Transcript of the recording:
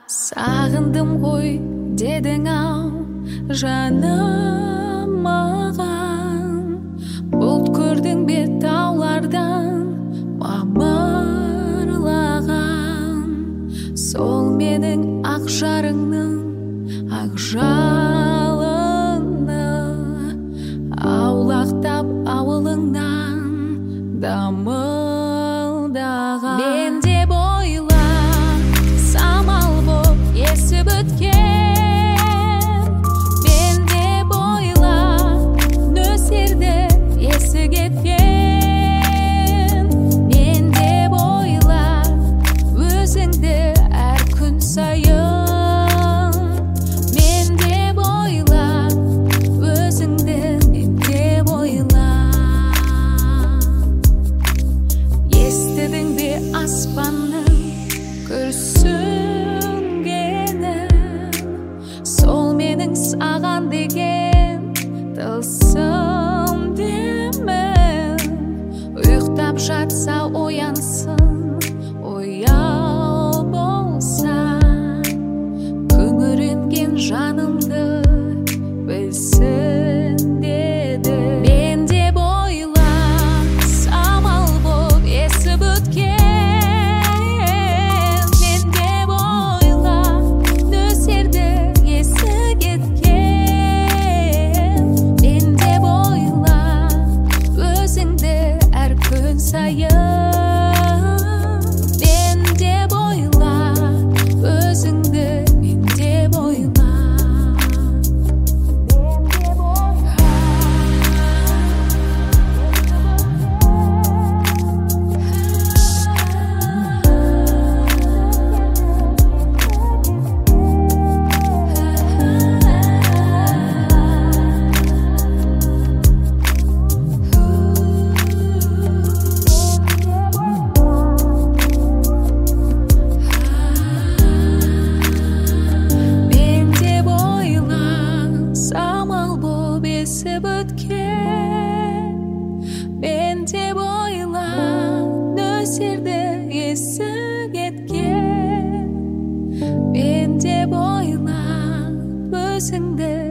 Сағындым ғой дедің-ау жаным маған, бұлт көрдің бе таулардан мамырлаған, сол менің ақ жарыңның ақ жалыны, аулақтап ауылыңнан дамылдаған. Мен де бойла самал боп есіп өткен, мен де бойла нөсерді есі кеткен, мен де бойла өзіңді әр күн сайын, мен де бойла өзіңді, мен де бойла. Естідің бе аспанның күрсінгенін, сол менің саған деген тылсым демім, ұйықтап жатса оянсын, ояу болса, күңіренген жанымды білсін деді. Мен де бойла самал боп есіп өткен, мен де бойла нөсерді есі кеткен, мен де бойла өзіңді әр күн сайын, мен де бойла өзіңді, мен де бойла. Мен де бойла самал боп есіп өткен, мен де бойла нөсерді есі кеткен, мен де бойла өзіңді